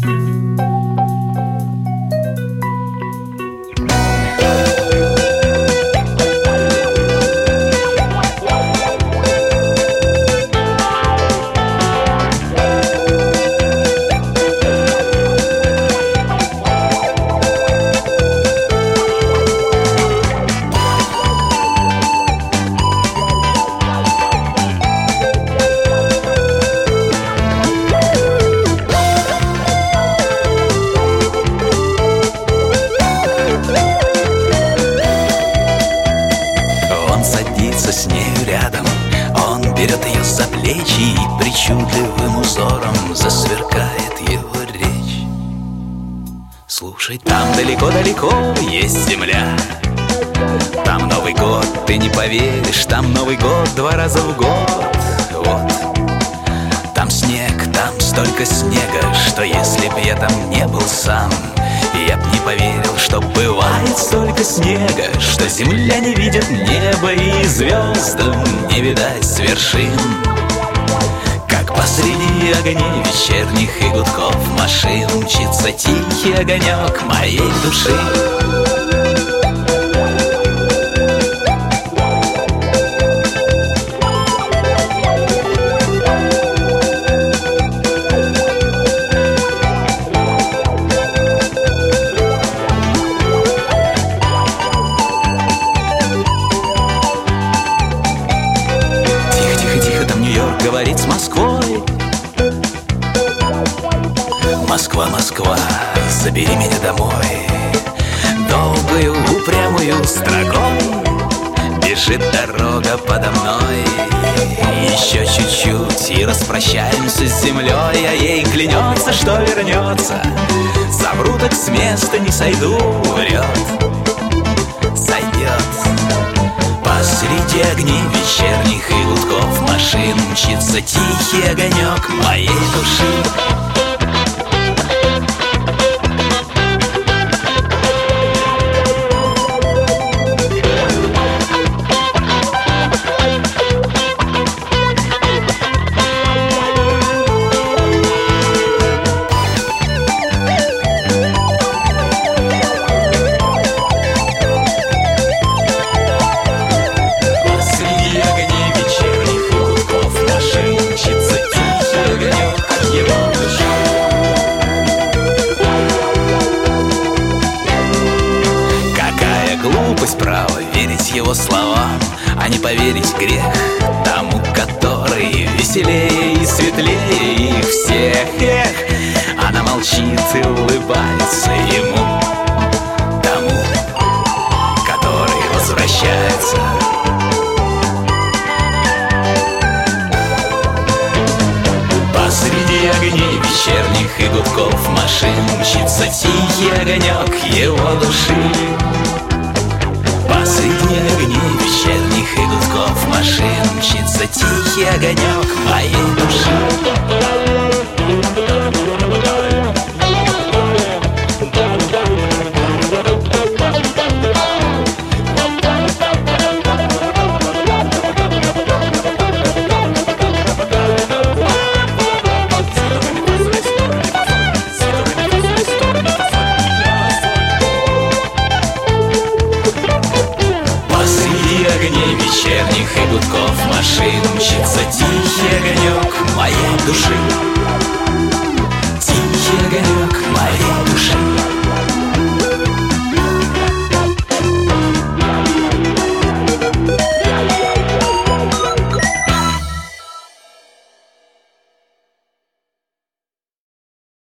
С нею рядом, он берет ее за плечи, и причудливым узором засверкает его речь. Слушай, там далеко-далеко есть земля, там Новый год, ты не поверишь, там Новый год 2 раза в год. Вот, там снег, там столько снега, что если б я там не был сам, я б не поверил, что бывает столько снега, что земля не видит неба и звездам не видать с вершин. Как посреди огней вечерних и гудков машин мчится тихий огонек моей души. Говорит с Москвой: Москва, Москва, забери меня домой. Долгую упрямую строкой бежит дорога подо мной. Еще чуть-чуть и распрощаемся с землей, а ей клянется, что вернется. Совру, так с места не сойду, врет, сойдет. Посреди огней вечерних и гудков машин мчится тихий огонек моей души. Право верить его словам, а не поверить грех тому, который веселее и светлее их всех. Эх, она молчит и улыбается ему, тому, который возвращается. Посреди огней вечерних и гудков машин мчится тихий огонек его души. Посреди огней вечерних и гудков машин мчится тихий огонек моей души. Вечерних и гудков машин мчится тихий огонек моей души.